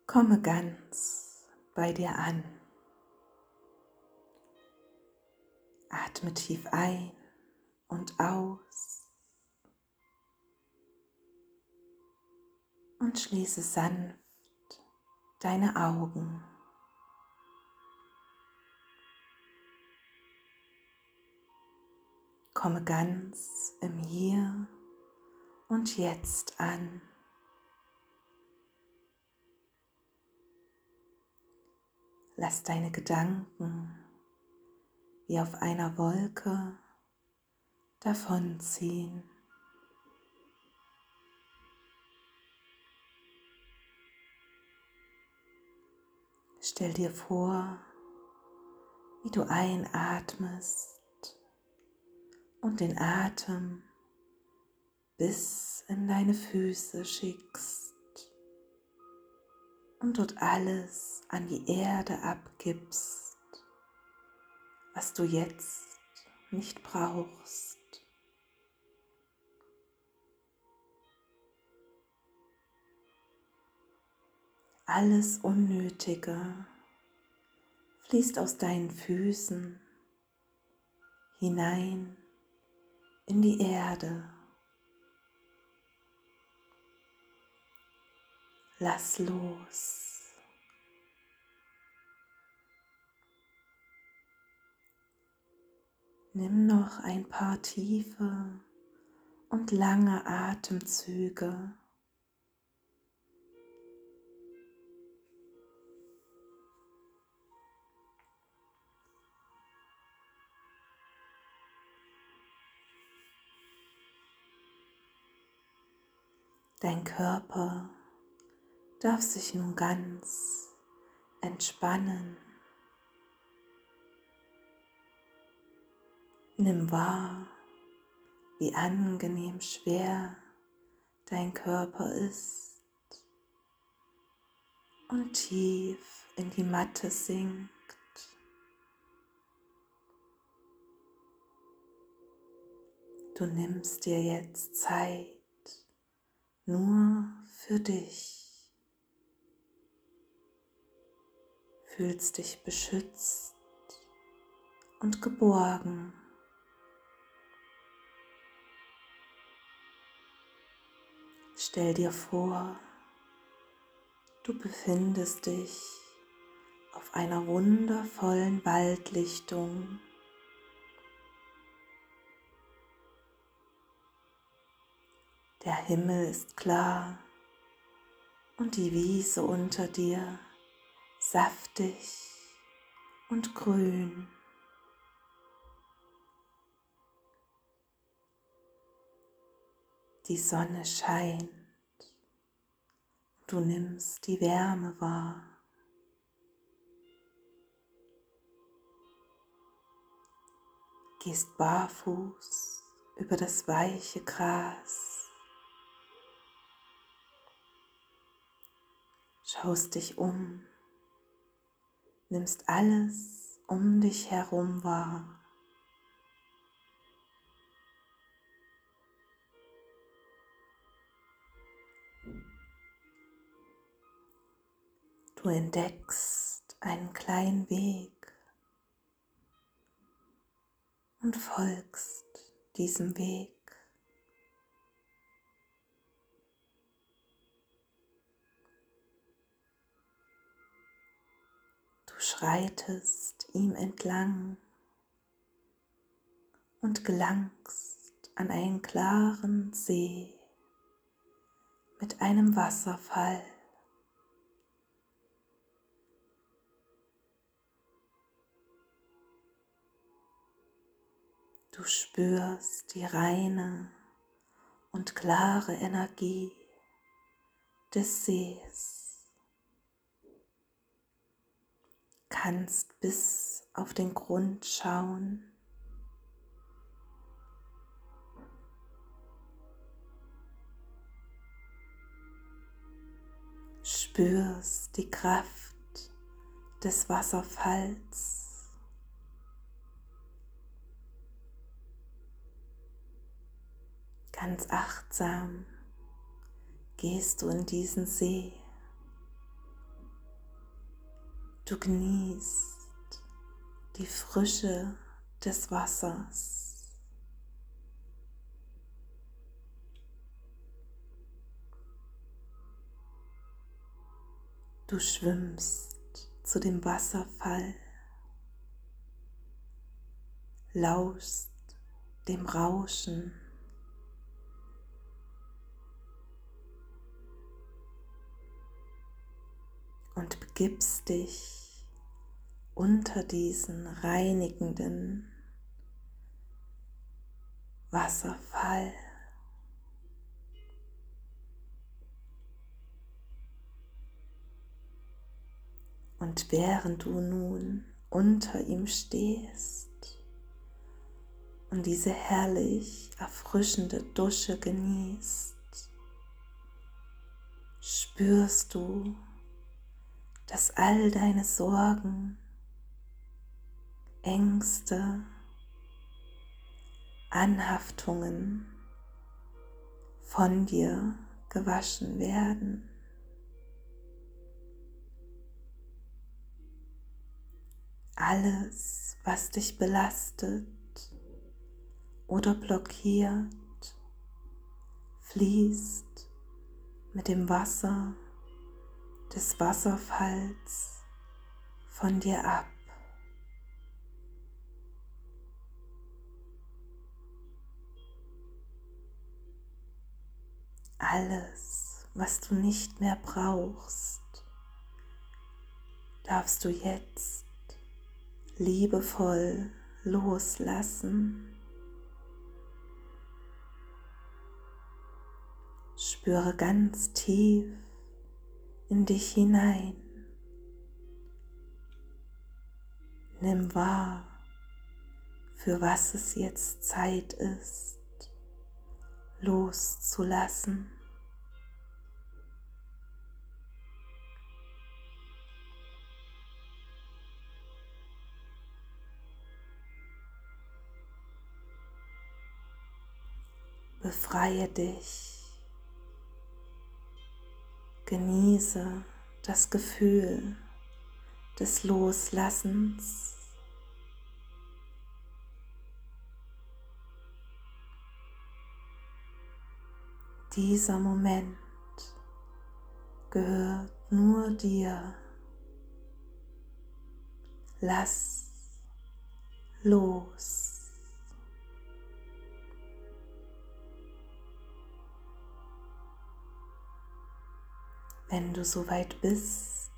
Komme ganz bei dir an. Atme tief ein und aus und schließe sanft deine Augen. Komme ganz im Hier und Jetzt an. Lass deine Gedanken wie auf einer Wolke davonziehen. Stell dir vor, wie du einatmest und den Atem bis in deine Füße schickst und dort alles an die Erde abgibst, was du jetzt nicht brauchst. Alles Unnötige fließt aus deinen Füßen hinein in die Erde. Lass los. Nimm noch ein paar tiefe und lange Atemzüge. Dein Körper darf sich nun ganz entspannen. Nimm wahr, wie angenehm schwer dein Körper ist und tief in die Matte sinkt. Du nimmst dir jetzt Zeit nur für dich. Fühlst dich beschützt und geborgen. Stell dir vor, du befindest dich auf einer wundervollen Waldlichtung. Der Himmel ist klar und die Wiese unter dir saftig und grün. Die Sonne scheint, du nimmst die Wärme wahr. Gehst barfuß über das weiche Gras. Schaust dich um, nimmst alles um dich herum wahr. Du entdeckst einen kleinen Weg und folgst diesem Weg. Du schreitest ihm entlang und gelangst an einen klaren See mit einem Wasserfall. Du spürst die reine und klare Energie des Sees, kannst bis auf den Grund schauen. Spürst die Kraft des Wasserfalls. Ganz achtsam gehst du in diesen See Du genießt die Frische des Wassers. Du schwimmst zu dem Wasserfall, lauschst dem Rauschen und begibst dich unter diesen reinigenden Wasserfall. Und während du nun unter ihm stehst und diese herrlich erfrischende Dusche genießt, spürst du, dass all deine Sorgen, Ängste, Anhaftungen von dir gewaschen werden. Alles, was dich belastet oder blockiert, fließt mit dem Wasser des Wasserfalls von dir ab. Alles, was du nicht mehr brauchst, darfst du jetzt liebevoll loslassen. Spüre ganz tief in dich hinein. Nimm wahr, für was es jetzt Zeit ist, loszulassen. Befreie dich, genieße das Gefühl des Loslassens. Dieser Moment gehört nur dir. Lass los. Wenn du soweit bist,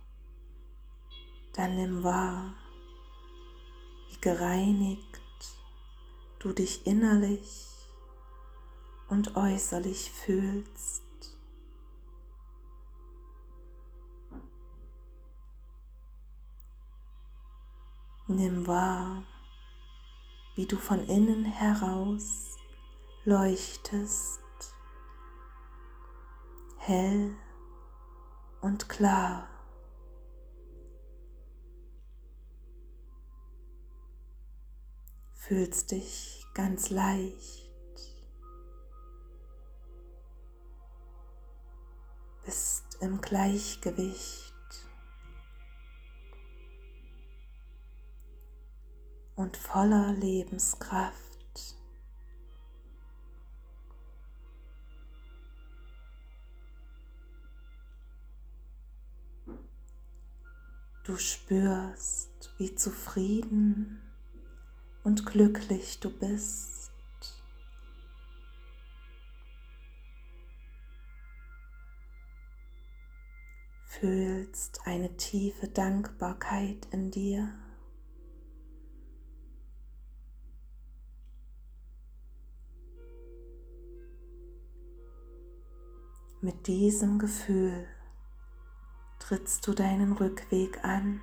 dann nimm wahr, wie gereinigt du dich innerlich und äußerlich fühlst. Nimm wahr, wie du von innen heraus leuchtest, hell und klar. Fühlst dich ganz leicht, bist im Gleichgewicht und voller Lebenskraft. Du spürst, wie zufrieden und glücklich du bist. Fühlst eine tiefe Dankbarkeit in dir. Mit diesem Gefühl trittst du deinen Rückweg an,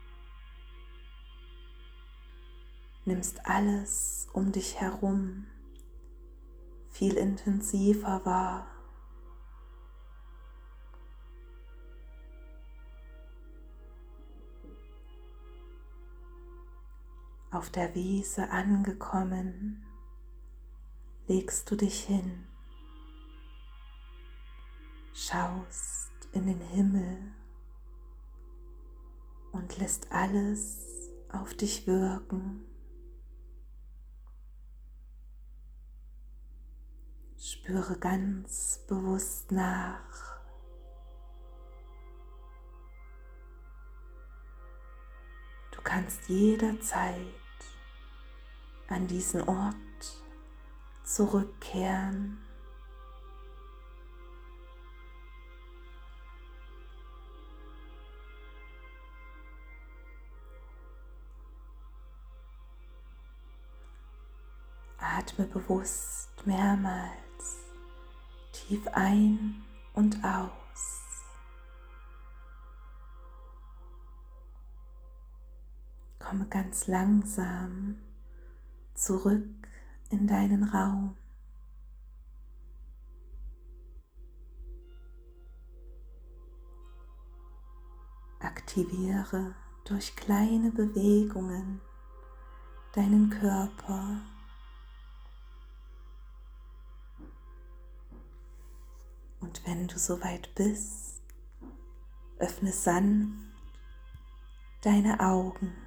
nimmst alles um dich herum viel intensiver wahr. Auf der Wiese angekommen, legst du dich hin, schaust in den Himmel und lässt alles auf dich wirken. Spüre ganz bewusst nach. Du kannst jederzeit an diesen Ort zurückkehren. Atme bewusst mehrmals tief ein und aus. Komme ganz langsam zurück in deinen Raum. Aktiviere durch kleine Bewegungen deinen Körper. Und wenn du soweit bist, öffne sanft deine Augen.